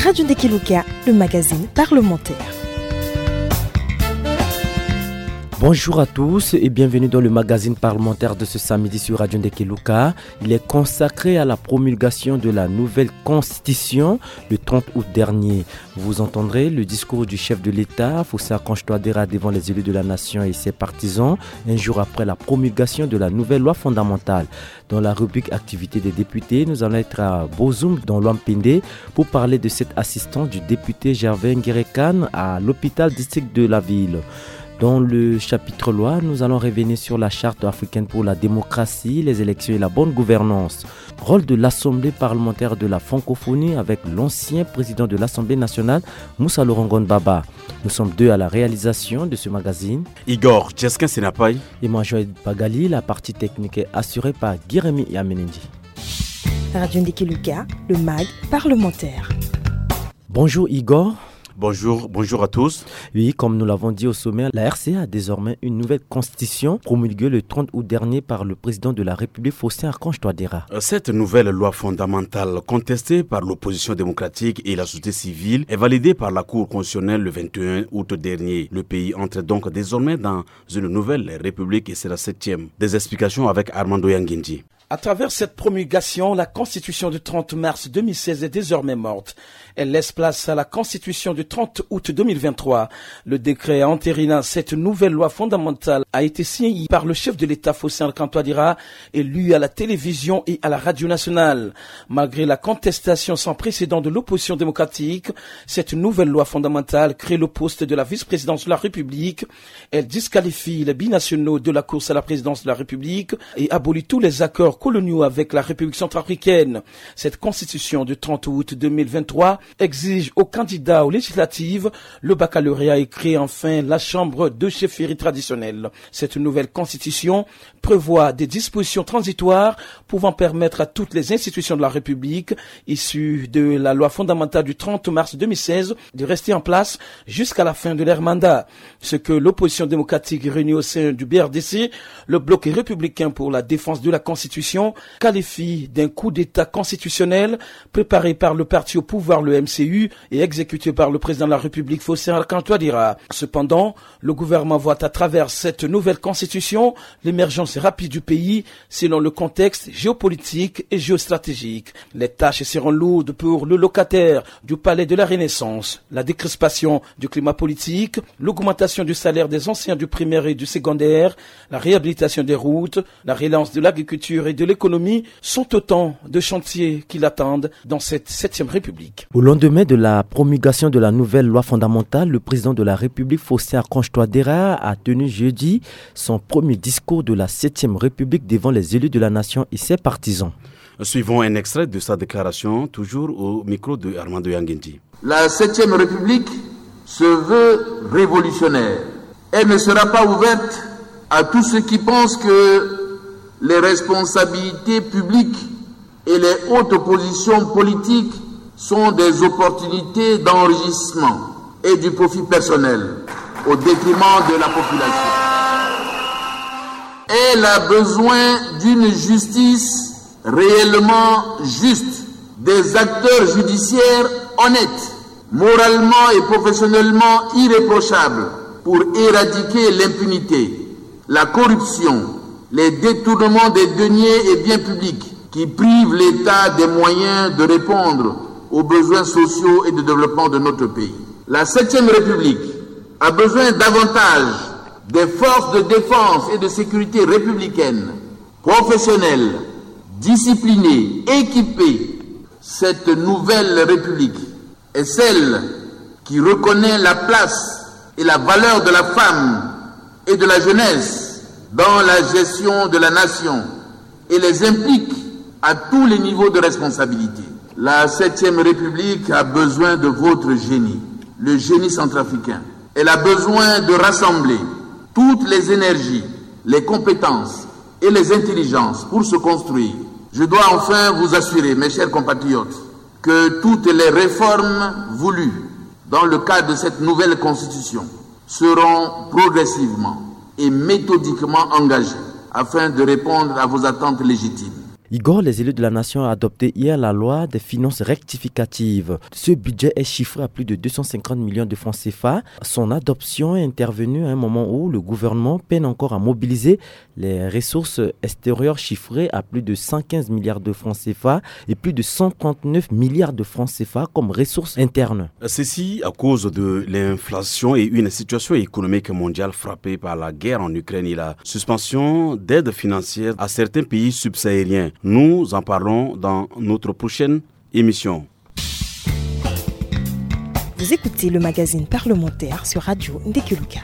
Radio Ndekeluka, le magazine parlementaire. Bonjour à tous et bienvenue dans le magazine parlementaire de ce samedi sur Radio Ndekeluka. Il est consacré à la promulgation de la nouvelle constitution le 30 août dernier. Vous entendrez le discours du chef de l'État, Fossé Archange Touadéra, devant les élus de la nation et ses partisans, un jour après la promulgation de la nouvelle loi fondamentale. Dans la rubrique activité des députés, nous allons être à Bozoum, dans l'Ouampende, pour parler de cette assistance du député Gervais Nguerekan à l'hôpital district de la ville. Dans le chapitre loi, nous allons revenir sur la charte africaine pour la démocratie, les élections et la bonne gouvernance. Rôle de l'Assemblée parlementaire de la francophonie avec l'ancien président de l'Assemblée nationale, Moussa Lorongon Baba. Nous sommes deux à la réalisation de ce magazine. Igor Djeskin Senapai. Et moi, Joël Pagali. La partie technique est assurée par Guiremi Yamenendi. Radio Ndekeluka, le mag parlementaire. Bonjour Igor. Bonjour à tous. Oui, comme nous l'avons dit au sommet, la RCA a désormais une nouvelle constitution promulguée le 30 août dernier par le président de la République, Fossé Archange Touadéra. Cette nouvelle loi fondamentale, contestée par l'opposition démocratique et la société civile, est validée par la Cour constitutionnelle le 21 août dernier. Le pays entre donc désormais dans une nouvelle république et c'est la 7e. Des explications avec Armando Yanguindi. À travers cette promulgation, la Constitution du 30 mars 2016 est désormais morte. Elle laisse place à la Constitution du 30 août 2023. Le décret entérinant cette nouvelle loi fondamentale a été signé par le chef de l'État, Fossé Archange Touadéra, et lu à la télévision et à la radio nationale. Malgré la contestation sans précédent de l'opposition démocratique, cette nouvelle loi fondamentale crée le poste de la vice-présidence de la République. Elle disqualifie les binationaux de la course à la présidence de la République et abolit tous les accords coloniaux avec la République centrafricaine. Cette constitution du 30 août 2023 exige aux candidats aux législatives le baccalauréat et crée enfin la chambre de chefferie traditionnelle. Cette nouvelle constitution prévoit des dispositions transitoires pouvant permettre à toutes les institutions de la République issues de la loi fondamentale du 30 mars 2016 de rester en place jusqu'à la fin de leur mandat. Ce que l'opposition démocratique réunie au sein du BRDC, le bloc républicain pour la défense de la Constitution, qualifie d'un coup d'État constitutionnel préparé par le parti au pouvoir, le MCU, et exécuté par le président de la République, Fossé Archange Touadéra. Cependant, le gouvernement voit à travers cette nouvelle constitution l'émergence rapide du pays selon le contexte géopolitique et géostratégique. Les tâches seront lourdes pour le locataire du palais de la Renaissance, la décrispation du climat politique, l'augmentation du salaire des enseignants du primaire et du secondaire, la réhabilitation des routes, la relance de l'agriculture et de l'économie sont autant de chantiers qui l'attendent dans cette 7e République. Au lendemain de la promulgation de la nouvelle loi fondamentale, le président de la République, Fossé Archange Touadéra, a tenu jeudi son premier discours de la 7e République devant les élus de la nation et ses partisans. Suivons un extrait de sa déclaration, toujours au micro de Armando Yanguindi. La 7e République se veut révolutionnaire. Elle ne sera pas ouverte à tous ceux qui pensent que les responsabilités publiques et les hautes positions politiques sont des opportunités d'enrichissement et du profit personnel au détriment de la population. Elle a besoin d'une justice réellement juste, des acteurs judiciaires honnêtes, moralement et professionnellement irréprochables pour éradiquer l'impunité, la corruption, les détournements des deniers et biens publics qui privent l'État des moyens de répondre aux besoins sociaux et de développement de notre pays. La 7e République a besoin davantage des forces de défense et de sécurité républicaines, professionnelles, disciplinées, équipées. Cette nouvelle République est celle qui reconnaît la place et la valeur de la femme et de la jeunesse dans la gestion de la nation et les implique à tous les niveaux de responsabilité. La 7e République a besoin de votre génie, le génie centrafricain. Elle a besoin de rassembler toutes les énergies, les compétences et les intelligences pour se construire. Je dois enfin vous assurer, mes chers compatriotes, que toutes les réformes voulues dans le cadre de cette nouvelle constitution seront progressivement et méthodiquement engagées afin de répondre à vos attentes légitimes. Igor, les élus de la nation ont adopté hier la loi des finances rectificatives. Ce budget est chiffré à plus de 250 millions de francs CFA. Son adoption est intervenue à un moment où le gouvernement peine encore à mobiliser les ressources extérieures chiffrées à plus de 115 milliards de francs CFA et plus de 139 milliards de francs CFA comme ressources internes. Ceci à cause de l'inflation et une situation économique mondiale frappée par la guerre en Ukraine et la suspension d'aides financières à certains pays subsahariens. Nous en parlons dans notre prochaine émission. Vous écoutez le magazine parlementaire sur Radio Ndekeluka.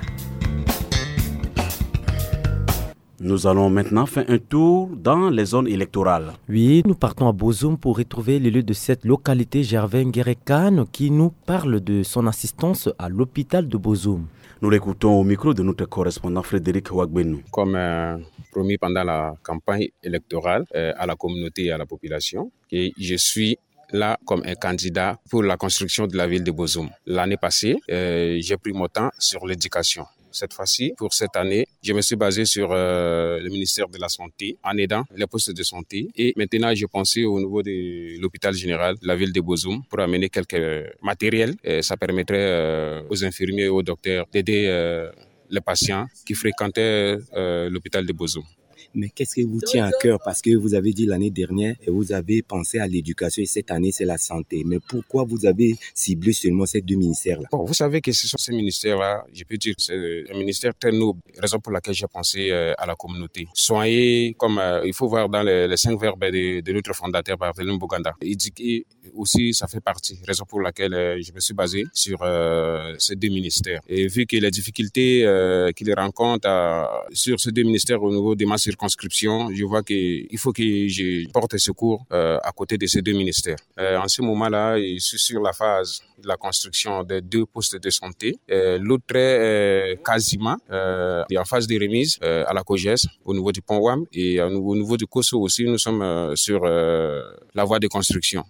Nous allons maintenant faire un tour dans les zones électorales. Oui, nous partons à Bozoum pour retrouver l'élu de cette localité, Gervais Nguerekan, qui nous parle de son assistance à l'hôpital de Bozoum. Nous l'écoutons au micro de notre correspondant Frédéric Ouagbenou. Comme promis pendant la campagne électorale à la communauté et à la population, et je suis là comme un candidat pour la construction de la ville de Bozoum. L'année passée, j'ai pris mon temps sur l'éducation. Cette fois-ci, pour cette année, je me suis basé sur le ministère de la Santé en aidant les postes de santé. Et maintenant, j'ai pensé au niveau de l'hôpital général de la ville de Bozoum pour amener quelques matériels. Ça permettrait aux infirmiers et aux docteurs d'aider les patients qui fréquentaient l'hôpital de Bozoum. Mais qu'est-ce qui vous tient à cœur? Parce que vous avez dit l'année dernière, vous avez pensé à l'éducation et cette année, c'est la santé. Mais pourquoi vous avez ciblé seulement ces deux ministères-là? Bon, vous savez que ce sont ces ministères-là, je peux dire que c'est un ministère très noble, raison pour laquelle j'ai pensé à la communauté. Soigner, comme il faut voir dans les 5 verbes de notre fondateur, Barthélémy Boganda. Éduquer aussi, ça fait partie, raison pour laquelle je me suis basé sur ces deux ministères. Et vu que les difficultés qu'ils rencontrent sur ces deux ministères au niveau des masses circonscription, je vois qu'il faut que je porte secours à côté de ces deux ministères. En ce moment-là, je suis sur la phase de la construction des 2 postes de santé. L'autre est quasiment en phase de remise à la COGES au niveau du pont WAM et au niveau du COSO aussi, nous sommes sur la voie de construction.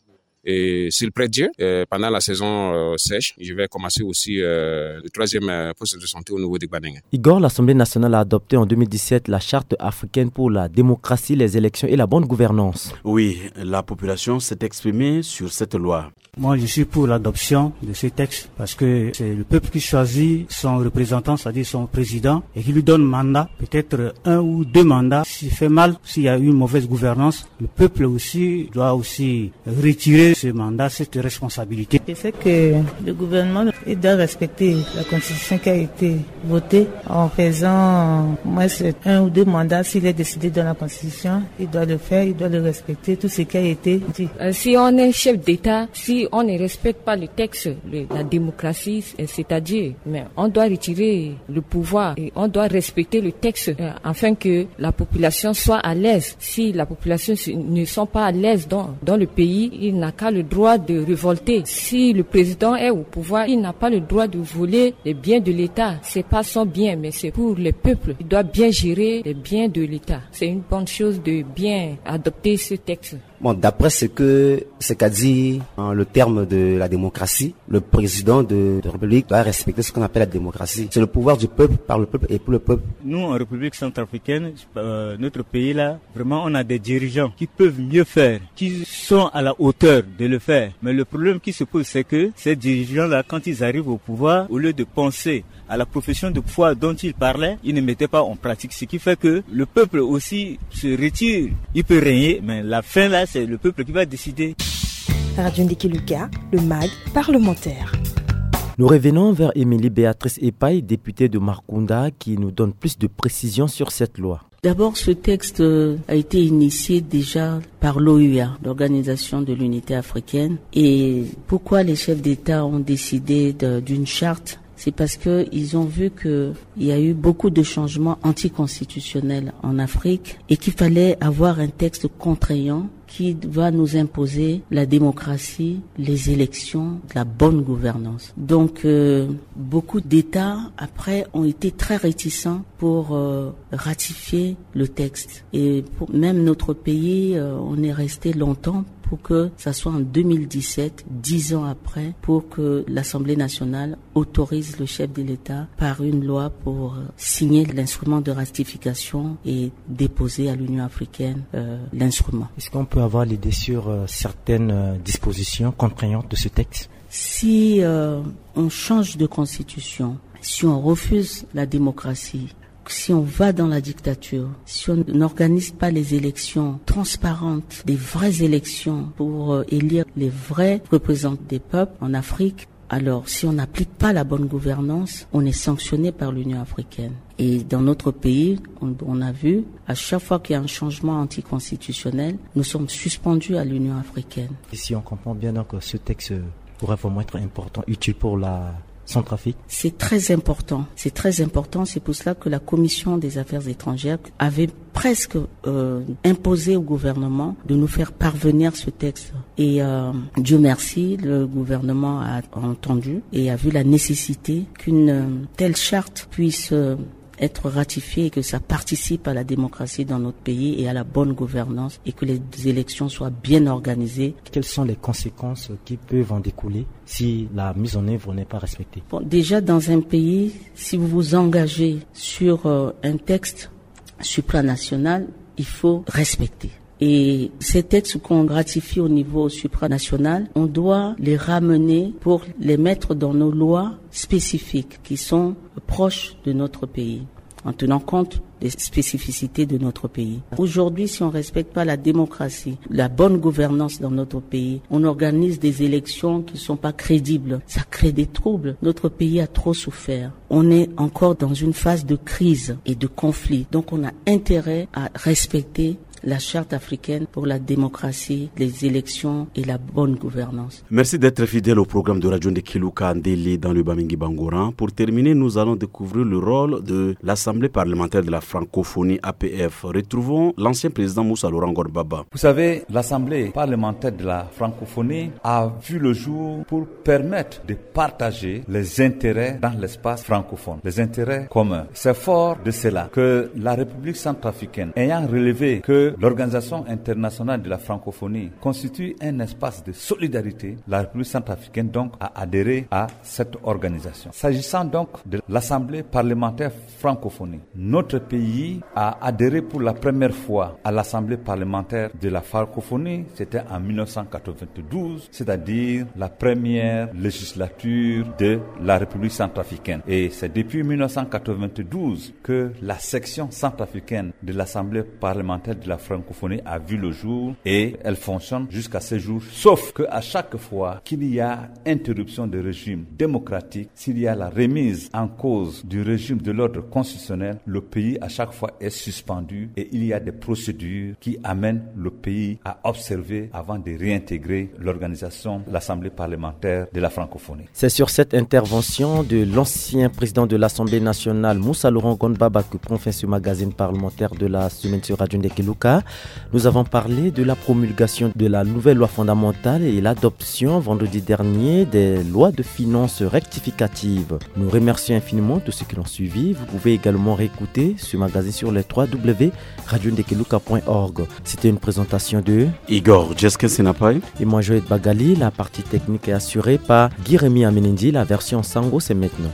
Et s'il plaît Dieu, pendant la saison sèche, je vais commencer aussi le 3e poste de santé au niveau de Gbadengue. Igor, l'Assemblée nationale a adopté en 2017 la charte africaine pour la démocratie, les élections et la bonne gouvernance. Oui, la population s'est exprimée sur cette loi. Moi, je suis pour l'adoption de ce texte parce que c'est le peuple qui choisit son représentant, c'est-à-dire son président, et qui lui donne mandat, peut-être 1 ou 2 mandats. S'il fait mal, s'il y a une mauvaise gouvernance, le peuple aussi doit aussi retirer ce mandat, cette responsabilité. Je sais que le gouvernement doit respecter la constitution qui a été votée en faisant moins 1 ou 2 mandats. S'il est décidé dans la constitution, il doit le faire, il doit le respecter, tout ce qui a été dit. Si on est chef d'État, si on ne respecte pas le texte, la démocratie, c'est-à-dire, mais on doit retirer le pouvoir et on doit respecter le texte afin que la population soit à l'aise. Si la population ne sont pas à l'aise dans le pays, il n'a qu'à le droit de révolter. Si le président est au pouvoir, il n'a pas le droit de voler les biens de l'État. C'est pas son bien, mais c'est pour le peuple. Il doit bien gérer les biens de l'État. C'est une bonne chose de bien adopter ce texte. Bon, d'après ce qu'a dit le terme de la démocratie, le président de la République doit respecter ce qu'on appelle la démocratie. C'est le pouvoir du peuple, par le peuple et pour le peuple. Nous, en République centrafricaine, notre pays là, vraiment, on a des dirigeants qui peuvent mieux faire, qui sont à la hauteur de le faire. Mais le problème qui se pose, c'est que ces dirigeants-là, quand ils arrivent au pouvoir, au lieu de penser à la profession de foi dont ils parlaient, ils ne mettaient pas en pratique. Ce qui fait que le peuple aussi se retire. Il peut régner, mais la fin là, c'est le peuple qui va décider. Radio Ndekeluka, le MAG parlementaire. Nous revenons vers Émilie Béatrice Epaille, députée de Markunda, qui nous donne plus de précisions sur cette loi. D'abord, ce texte a été initié déjà par l'OUA, l'Organisation de l'Unité africaine. Et pourquoi les chefs d'État ont décidé d'une charte? C'est parce que ils ont vu que il y a eu beaucoup de changements anticonstitutionnels en Afrique et qu'il fallait avoir un texte contraignant qui va nous imposer la démocratie, les élections, la bonne gouvernance. Donc, beaucoup d'États, après, ont été très réticents pour ratifier le texte. Et même notre pays, on est resté longtemps pour que ça soit en 2017, 10 ans après, pour que l'Assemblée nationale autorise le chef de l'État par une loi pour signer l'instrument de ratification et déposer à l'Union africaine l'instrument. Est-ce qu'on peut avoir l'idée sur certaines dispositions contraignantes de ce texte? Si on change de constitution, si on refuse la démocratie, si on va dans la dictature, si on n'organise pas les élections transparentes, des vraies élections pour élire les vrais représentants des peuples en Afrique, alors si on n'applique pas la bonne gouvernance, on est sanctionné par l'Union africaine. Et dans notre pays, on a vu, à chaque fois qu'il y a un changement anticonstitutionnel, nous sommes suspendus à l'Union africaine. Et si on comprend bien donc ce texte pourrait vraiment être important, utile pour la Centrafrique? C'est très important. C'est très important. C'est pour cela que la Commission des Affaires étrangères avait presque imposé au gouvernement de nous faire parvenir ce texte. Et Dieu merci, le gouvernement a entendu et a vu la nécessité qu'une telle charte puisse être ratifiée et que ça participe à la démocratie dans notre pays et à la bonne gouvernance et que les élections soient bien organisées. Quelles sont les conséquences qui peuvent en découler si la mise en œuvre n'est pas respectée? Bon, déjà dans un pays, si vous vous engagez sur un texte supranational, il faut respecter. Et ces textes qu'on ratifie au niveau supranational, on doit les ramener pour les mettre dans nos lois spécifiques qui sont proches de notre pays, en tenant compte des spécificités de notre pays. Aujourd'hui, si on ne respecte pas la démocratie, la bonne gouvernance dans notre pays, on organise des élections qui ne sont pas crédibles. Ça crée des troubles. Notre pays a trop souffert. On est encore dans une phase de crise et de conflit. Donc on a intérêt à respecter la charte africaine pour la démocratie, les élections et la bonne gouvernance. Merci d'être fidèle au programme de Radio Ndekeluka Ndélé dans le Bamingui Bangoran. Pour terminer, nous allons découvrir le rôle de l'Assemblée parlementaire de la francophonie APF. Retrouvons l'ancien président Moussa Laurent Gorbaba. Vous savez, l'Assemblée parlementaire de la francophonie a vu le jour pour permettre de partager les intérêts dans l'espace francophone, les intérêts communs. C'est fort de cela que la République centrafricaine, ayant relevé que l'Organisation internationale de la francophonie constitue un espace de solidarité, la République centrafricaine donc a adhéré à cette organisation. S'agissant donc de l'Assemblée parlementaire francophonie, notre pays a adhéré pour la première fois à l'Assemblée parlementaire de la francophonie, c'était en 1992, c'est-à-dire la première législature de la République centrafricaine. Et c'est depuis 1992 que la section centrafricaine de l'Assemblée parlementaire de la francophonie a vu le jour et elle fonctionne jusqu'à ce jour, sauf qu'à chaque fois qu'il y a interruption de régime démocratique, s'il y a la remise en cause du régime de l'ordre constitutionnel, le pays à chaque fois est suspendu et il y a des procédures qui amènent le pays à observer avant de réintégrer l'organisation, l'Assemblée parlementaire de la francophonie. C'est sur cette intervention de l'ancien président de l'Assemblée nationale, Moussa Laurent Gorbaba, que prend fin ce magazine parlementaire de la semaine sur Radio Ndekeluka. Nous avons parlé de la promulgation de la nouvelle loi fondamentale et l'adoption vendredi dernier des lois de finances rectificatives. Nous remercions infiniment tous ceux qui l'ont suivi. Vous pouvez également réécouter ce magazine sur les www.radiondekeluka.org. C'était une présentation de Igor Djesken-Senapai et moi Joël Bagali. La partie technique est assurée par Guy-Rémy Amenendi. La version Sango, c'est maintenant.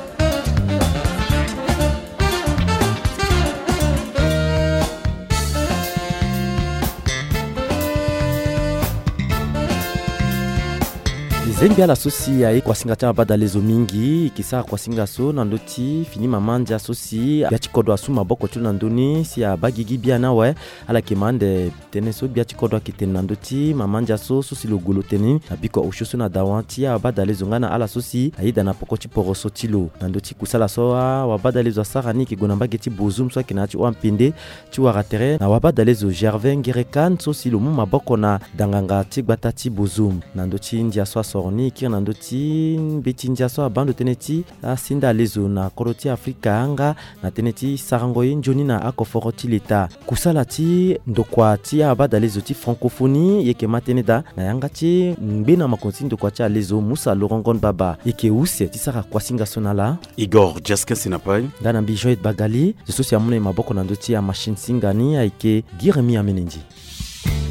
Zembia la sosi ya kwasinga cha bada lezo mingi kisa kwasinga so nandoti fini mamanja sosi ya chikodo asuma boko tu nandoni si ya bagigi bia na we ala kimande teneso bia chikodo kiten nandoti mamanja so sosi lo golo teni abiko oshoso na dawanti ya bada lezo ngana ala sosi aida na pokoti poroso tilo nandoti kusala so wa bada lezo sarani ki gonamba geti bozum so kinachi wampinde ti waratere na wa bada lezo Gervin Gerekan sosi lo muma boko na danganga ti gbatati bozum nandoti ndia so ni kina ndoti betinja so abando teneti asinda lezo na koroti Afrika anga na teneti sarango njoni na akoforoti leta kusala ti ndokwa ti abada lezo ti francophonie yeke mateneda na yanga ti mbena makonsi ndokwa ti lezo Moussa Laurent Gorbaba yeke use ti saka kwasinga sonala Igor Djesken-Senapai dana Joël Bagali je sosi amune maboko na ndoti ya machine singani yeke Guy-Rémy Amenendi.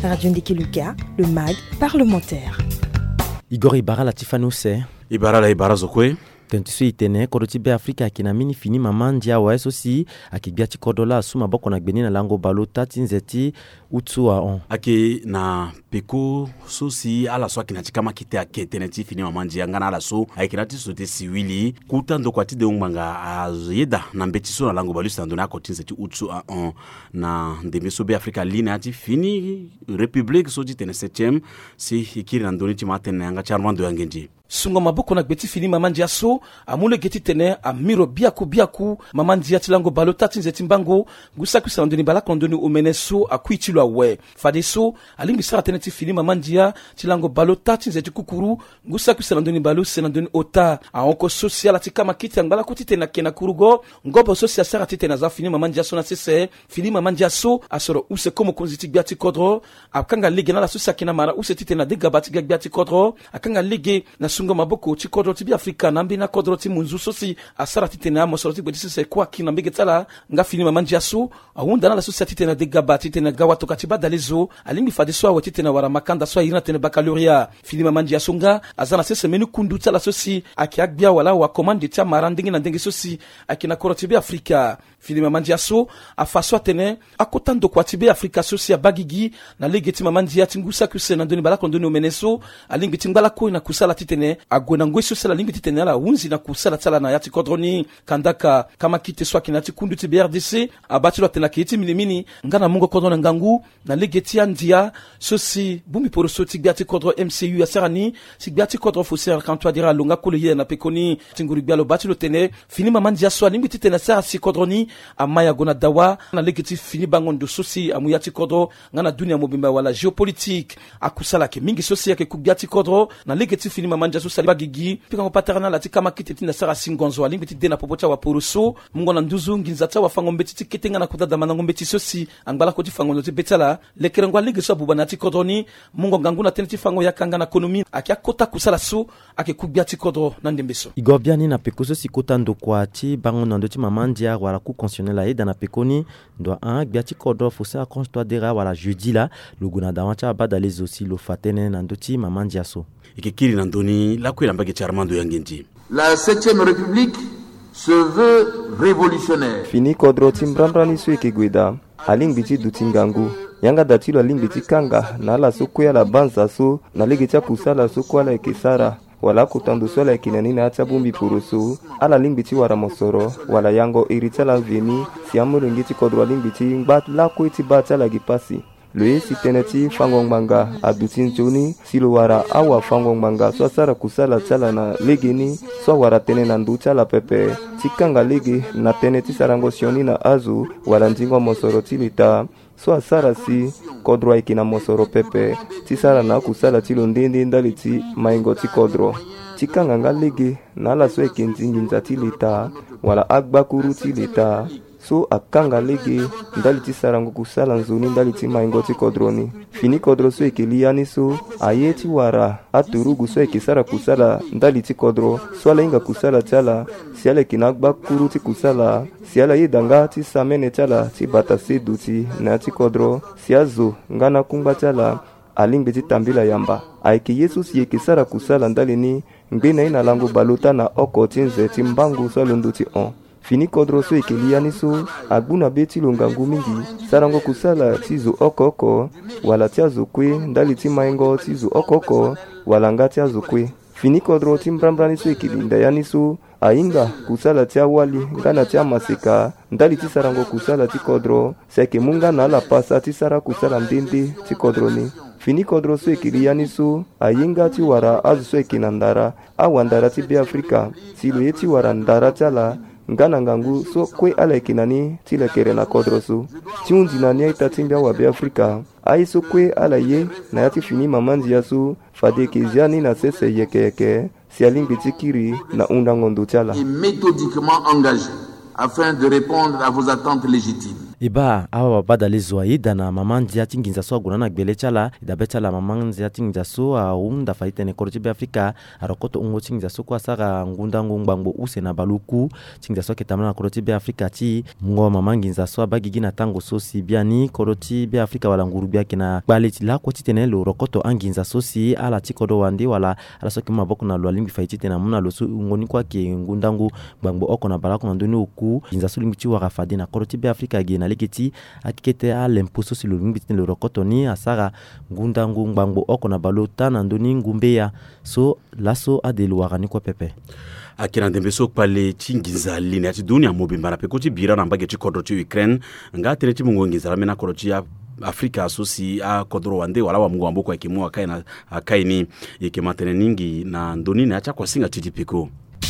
Radio Ndekeluka, le MAG parlementaire. Igor Ibara Latifanose. Ibara la Ibara Zokwe. Tentiso itene korotibe Afrika akina mini fini mamandia wa esosi akibiati kodola suma boko na gbeni na lango balota tinzeti utsua on ake na peko sosi ala so akina chikama kite aketeneti fini mamandia ngana ala so aikirati sote siwili kutando kwati de ngmanga azeda na mbetiso na lango balusta ndona ko tinzeti utsua on na ndemeso be Afrika line ati fini République so ditene 7e si ikiri na ndoni timatene anga charmando yangenji sungo maboko na gbeti fini mamandia so amule geti tene amiro biaku mamandia tilango balota tinzeti mbango gusa kusandoni balakondoni omeneso akuichilwa we fadeso alingi sara tene ti fini mamandia tilango balota tinzeti kukuru gusa kusandoni balu senandoni ota aonko social atikama kiti angala kuti tena kena kurugo ngobo social sara tena za fini mamandia so na sese fini mamandia so asoro use komo konziti biati kodro akanga lege na la susa kina mara use titena de gabati biati kodro akanga lege na sungo maboko ti kodro ti bi Afrika nambi na kodro ti munzu sosi asara titena mo soroti bodi se kwa kina mbege tala nga fini mamandia so awunda na la susa titena de gabati tena gawa to katiba dalezo alingi fadi so awati tena wara makanda so irina tena baccalauréat fini mamandia so nga azana sese menu kundu tala sosi akiagbia wala wa commande ti marandingi na ndenge sosi akina kodro ti bi Afrika fini mamandia so afaso tene akotando kwa ti bi Afrika sosi abagigi na legeti mamandia tingusa kusena ndoni balako ndoni omeneso alingi tingbala ko na kusala titene agona ngweso sala lingi titene ala unzi na kusala tsala na yati kodroni kandaka kama kite swa kinati kundu ti BRDC abatilo tena kiti minimini ngana mungo kodrona ngangu na legeti andia sosi bumi poro soti biati kodro MCU asarani si biati kodro foser kanto adira longa kolo na pekoni tinguri bialo batilo tene fini mamandia so lingi titene sa si kodroni amaya gona dawa na legeti fini bangondo sosi amuyati kodro ngana dunia mobimba wala géopolitique akusala ke mingi sosi yake kubiati kodro na legeti fini mamandia so sali bagigi pika ngo paterna la tikama kiteti na sara singonzo alingi tidena popocha wa poroso mungo na nduzu nginzata wa fango mbeti tiketenga na kudada manango mbeti sosi angbala ko ti fango no ti betala lekerengo lege so buba na ti kodroni mungo nganguna teneti fango yakanga na ekonomi akia kota kusala so ake kubiati kodro na ndembeso Igor biani na pekoso sikota ndokwa ti bango na ndoti mamandia wala ku constitutionnel aida na pekoni ndo un biati kodro fosa konsto dera wala jeudi la luguna dawancha badales aussi lo fatene na ndoti mamandia so ikikiri na ndoni la kwela mbage charmando yangenji La 7e République se veut révolutionnaire. Fini kodro timbrambrani su ikigwida alingbiti dutingangu yanga datilo alingbiti kanga na la sokuya la banza so na ligicha kusala so la ekisara wala kutandu sola ekinani na atabumbi purusu ala lingbiti wara mosoro wala yango iritala vini siamu ngiti kodro alingbiti ngbat la kwiti batala gipasi Lui siteneti fangong manga adutin juni silowara awa fangong manga so sara kusala chala na legeni so wara tene na ndu chala pepe tikanga legi na teneti sarango sioni na azu wala ndingo mosoro tilita so asara si kodro ikina mosoro pepe tisara na kusala tilo ndindi ndaliti maingo ti kodro tikanga nga legi na la so ekenzingi nzatilita wala agbakuru tilita so akanga lege ndaliti sarango kusala nzuni ndaliti maingoti kodroni fini kodro so ekeliani so ayeti wara aturugu so ekisara kusala ndaliti kodro so alenga kusala chala siale kinagba kuruti kusala siala yidanga ti samene chala ti batase duti na ti kodro siazo ngana kumba chala alingbeti tambila yamba aiki yesu si ekisara kusala ndalini ngena ina lango balota na oko tinze ti mbangu so lunduti on fini kodro so ekeliani so agbuna beti longangu mingi sarango kusala tizo okoko wala tiazo kwe ndali ti maingo tizo okoko wala nga tiazo kwe fini kodro timbrambrani so ekelinda yani so ainga kusala tia wali ngana tia maseka ndali ti sarango kusala ti kodro seke munga na la pasa ti sara kusala ndende ti kodroni fini kodro so ekeliani so ayinga ti wara azu so ekinandara awandara ti bi Afrika tilo ye ti wara ndara tiala ngana ngangu so kwe ala ekinani tilekere na kodro so tiundi na nia itatimbia wa bi Afrika ai so kwe ala ye na yati fini mamanzi ya so fade keziani na sese yeke si alingi tikiri na undango ndu tiala méthodiquement engagé afin de répondre à vos attentes légitimes. Iba awa bada le zoayi dana maman diati nginza so aguna gbele chala da betala maman diati nginza so unda faite ne koroti be Afrika arokoto ungo nginza so kwa sara ngunda ngumbango use na baluku nginza so ketamana koroti be Afrika ti ngo maman nginza so abagigi na tango so si biani koroti be Afrika wala nguru bia kina baleti la ko titene lo rokoto anginza so si ala tikodo wandi wala ala so kima boku na lo limbi faite tena muna lo so ngoni kwa ke ngunda ngu bango oko na balako na ndoni oku nginza so limbi ti wa rafadi na koroti be Afrika na leketi akikete a l'imposo si lo ngibiti lo rokotoni asara ngunda ngumbango oko na balota na ndoni ngumbeya so laso adelo warani kwa pepe akina ndembeso pale chingiza line ati dunia mobimba na pekoti bira na mbage ti kodro ti Ukraine nga tene ti mungongiza la mena kodro ti Afrika asosi a kodro wande wala wa mungu wamboko ya kimu akaina akaini yekematene ningi na ndoni na acha kwa singa titipiko.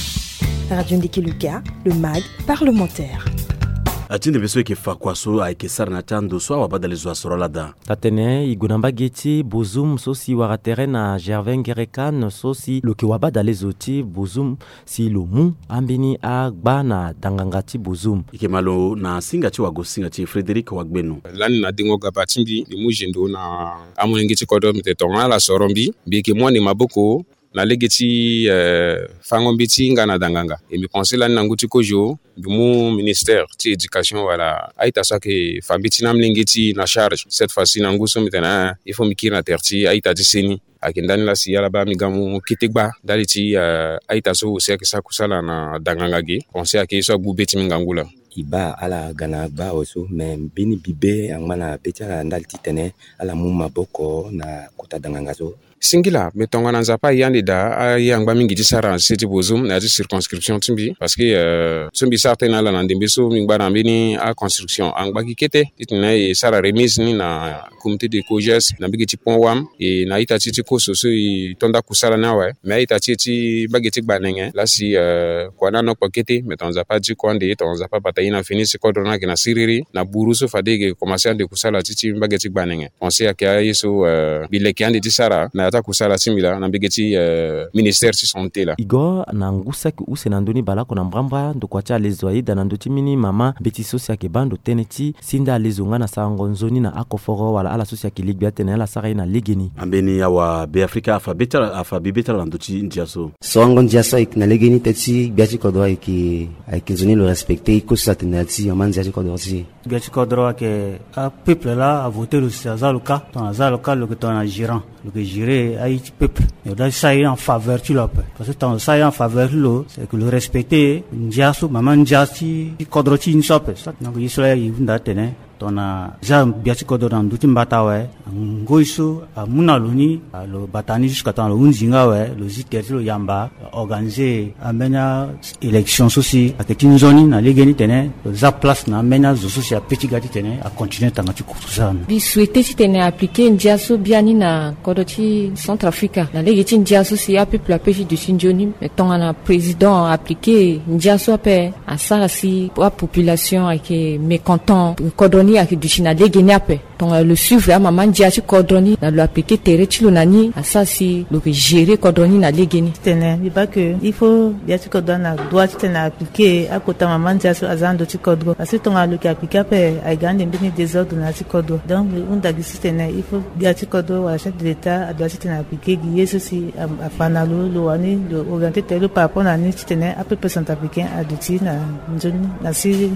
Radio Ndekeluka, le MAG parlementaire. Atinde beso ke fakwaso aike sarna tando so wabadalizwa sorolada tatene igunamba geti bozum sosi waratere na Gervin Gerekan sosi loke wabadalizoti bozum si lomu ambini agba na dangangati bozum ikemalo na singa ti wagosinga ti Frédéric Wagbeno lani na dingo gabatimbi limu jendo na amonengeti kodo mtetonga la sorombi bike mwani maboko na legeti fangombiti ngana danganga et me penser là nanguti kojo du mon ministère de l'éducation voilà aita ça que fambiti na mlengeti na charge cette fois-ci nanguso mitana il faut mikira terti aita diseni akindani la si yala ba migamu kitigba daliti aita so aussi que ça kusala na danganga ge penser à que ça gubeti mingangula iba ala gana ba oso mais bini bibe angmana petala ndalti tene ala mumma boko na kuta danganga so singila metonga na nzapa yandi da yangba mingi disara seti bozum na circonscription timbi parce que tumbi sarté na la ndembeso mingba na mbini a construction angba kikete itna e sara remise ni na comité de coges na bigeti pont wam et na ita titi ko soso tonda kusala na we mais ita titi bageti banenge la si kwa na no pakete metonga nzapa di kwande tonga nzapa patayina finisi kodro na kina siriri na buruso fadege commencer de kusala titi bageti banenge penser à que yeso bileki andi disara na ata kusala simila na bigeti ministère de santé la igo na ngusa ki use na ndoni balako na mbramba ndo kwa cha lezoida na ndoti mini mama beti sosia ke bando teneti sinda lezonga na sango nzoni na akoforo wala ala sosia ki ligbia tene la sara na legeni ambeni yawa be Afrika afa bibeta la ndoti ndiaso songo ndiaso na legeni teti biati kodwa iki zoni le respecter iko sa tenati amanzi ati kodwa si biati kodwa ke a peuple là a voté le Zaluka ton Zaluka le que ton gérant le que gérer Haïti peuple et là ça est en faveur tu l'as parce que tant ça est en faveur là c'est que le respecter ndiaso maman ndiasi kodwa ti nsope ça donc il soit il vunda tene tona jam biati kodora nduti mbata we ngoiso amuna luni lo batani jusqu'à temps lo unzinga we lo ziterti lo yamba organiser amena élection soci aketi zoni na legeni tene za place na amena zo soci a petit gati tene a continuer tanga ti kutusana bi souhaiter si tene appliquer ndiaso biani na kodoti Centrafrica na legeti ndiaso si a peuple a peji de sinjoni metonga na président appliquer ndiaso pe a sarasi pour la population qui mécontent kodoni aki dushina legeni ape donc le suivre à maman diati kodoni na lo appliquer tere chilo nani asasi lo que gérer kodoni na legeni tene il pas que il faut diati kodoni na doit tene appliquer à côté maman diati azando ti kodro parce que ton lo qui appliquer ape ay gande mbini désordre na ti kodro donc on da tene il faut diati kodro à chef de l'état doit tene appliquer guier ceci à fanalo lo ani le orienter tel par rapport à ni tene à peu près africain à duti na nzoni na Syrie.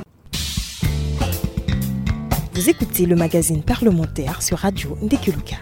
Vous écoutez le magazine parlementaire sur Radio Ndekeluka.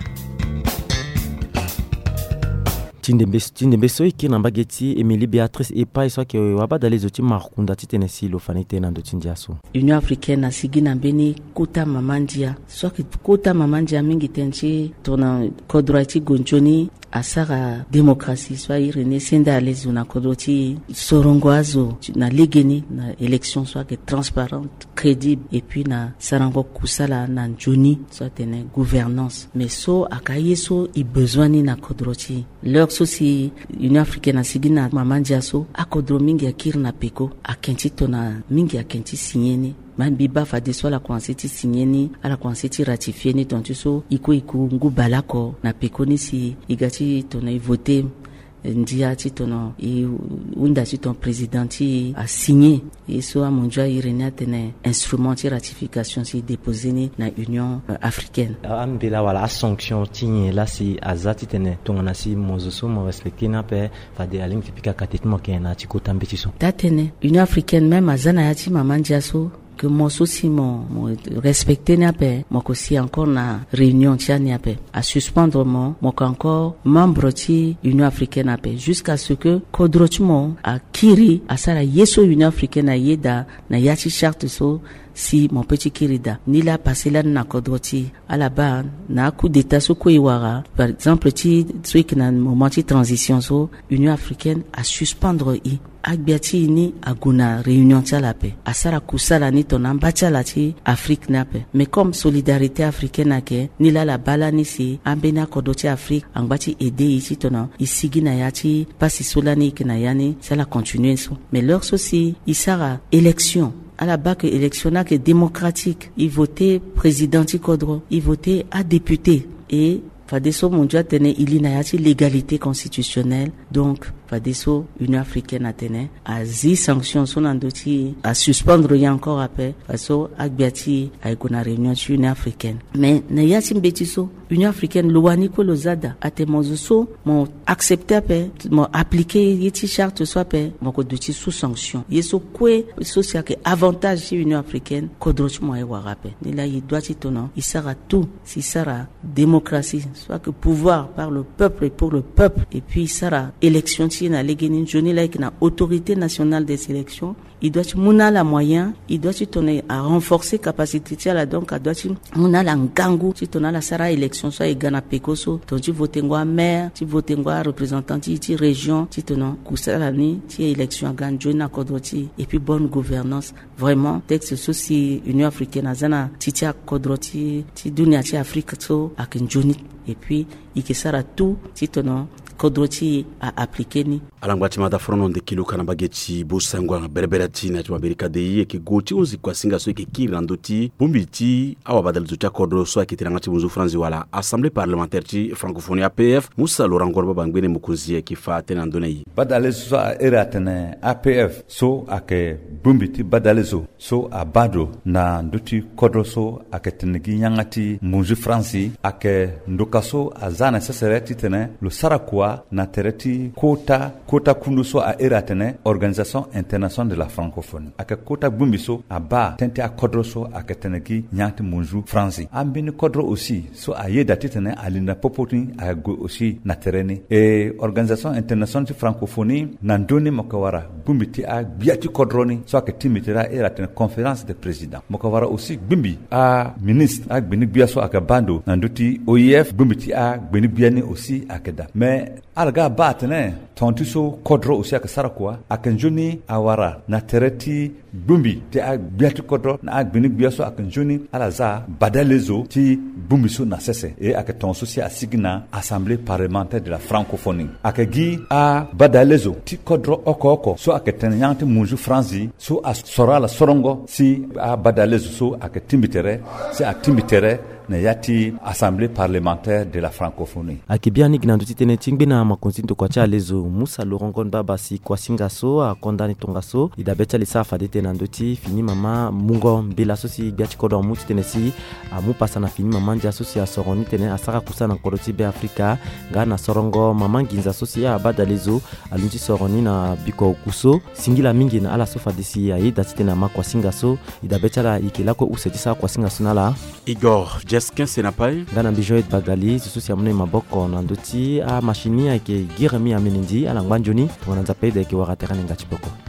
Tindembeso iki na mbageti Emily Beatrice epa iswa ke wabada lezoti markunda titenesi lo fanite na ndotindiaso Union africaine na sigina beni kota mamandia soit que kota mamandia mingi tenchi tona kodroiti gonjoni asara démocratie soit irene senda alezu na kodroti sorongwazo na legeni na élection soit que transparente crédible et puis na sarango kusala na njoni soit tene gouvernance mais so akayeso i besoin ni na kodroti leur sosi Union africaine na sigina mamandia so akodro mingi akir na peko akenti tona mingi akenti signeni man biba fa de soit la kwanseti signeni ala kwanseti ratifier ni tontu so iko ngu balako na peko ni si igati tona voter ndia titono i unda titon président ti a signé et so a monja irenia tene instrument de ratification si déposé ni na Union africaine ambila wala sanction tinye la si azati tene tongana si mozoso mo respecter na pe fa de aling tipika katetmo kena tiko tambetiso tatene Union africaine même azana yati mamandia so que mon souci mon respecter n'a pas mon aussi encore na réunion tia n'a pas à suspendre mon encore membre ti Union africaine n'a pas jusqu'à ce que kodrochmo a kiri asara yeso Union africaine a yeda na yati charte so si mon petit kirida ni la passé là na kodroti à la bas na coup d'état so ko iwara par exemple ti truc na moment de transition so Union africaine a suspendre i agbiati ni aguna réunion tia la paix asara kusala ni ton ambacha la ti Afrique na paix mais comme solidarité africaine ake ni la bala ni si ambena kodoti Afrique angbati aider ici ton isigi na yati pasi solani kina yani ça la continuer so mais leur souci isara élection à la base élection que démocratique il votait président Kodro il votait à député et Fadeso mondial tenait il y a l'égalité constitutionnelle donc Fadeso Union africaine a tenu à 10 sanctions son andoti à suspendre y encore après faso agbiati a une réunion de Union africaine mais na yati mbetiso Union africaine loani ko lozada atemozo mon accepter après mon appliquer yeti charte soit pe mon ko duti sous sanction yeso kwe social que avantage Union africaine kodroch mo e warape ni la il doit tono il sera tout si sera démocratie soit que pouvoir par le peuple et pour le peuple et puis sera élection na legeni joni like na autorité nationale des élections il doit muna la moyen il doit tourner à renforcer capacité la donc doit muna la ngangu ti tona la sara élection soit egana pekoso donc tu voter ngwa maire tu voter ngwa représentant ti région ti tona kusala ni ti élection gan joni na kodroti et puis bonne gouvernance vraiment texte souci Union africaine azana ti kodroti ti dunia ti Afrique so akin joni et puis ikesara tout ti tona kodroti a appliqué ni alangwati mada frono de kilo kana bageti busangwa berberati na chwa berika de yeke goti unzi kwa singa so yeke kirandoti bumbiti awa badal zuta kodro so yeke tirangati bunzu franzi wala assemblée parlementaire ti francophonie APF Moussa Laurent Gorba bangwene mukunzi yeke fa tenandonei badale so eratene APF so ake bumbiti badale so abado na nduti kodro so ake tenegi nyangati munzu franzi ake ndokaso azana sesereti tene lo sarakwa na tereti kota kunduso a eratene organisation internationale de la francophonie aka kota bumbiso aba tente a kodroso aka teneki nyanti munju franci ambini kodro aussi so a yeda titene alina popoti a go aussi na tereni et organisation internationale de francophonie na ndoni mokawara bumbiti a biati kodroni so aka timitera eratene conférence des présidents mokawara aussi bumbi a ministre a gbeni biaso aka bando na nduti OIF bumbiti a gbeni biani aussi akeda mais alga batene tontiso kodro aussi aka sarakwa akanjoni awara na tereti bumbi te a biati kodro na agbini biaso akanjoni alaza badalezo ti bumbi so na sese et aka tonso si asigna assemblée parlementaire de la francophonie akagi a badalezo ti kodro oko so aka tenyanti munju franzi so asora la sorongo si a badalezo so aka timbitere si aktimbitere na yati assemblée parlementaire de la francophonie akibiani gnanduti tene tingbina makonsinto kwa cha lezo Moussa Laurent Gorba basi kwa singaso a kondani tongaso idabeta lisa fadete nanduti fini mama mungo mbila sosi biachi kodo muti tene si amu pasa na fini mama ndia sosi a soroni tene asaka kusana koroti be Afrika ngana sorongo mama nginza sosi a badalezo alunti soroni na biko kuso singila mingi na ala sofa disi ya ida tene ma kwa singaso idabeta la ikilako usetisa kwa singaso nala Igor Jeskin Senapai ngana bijoet bagali sosi amune maboko nanduti a machini yake giremi amenindi ala ngwanjoni tunaanza pede ke wakaterani ngachipoko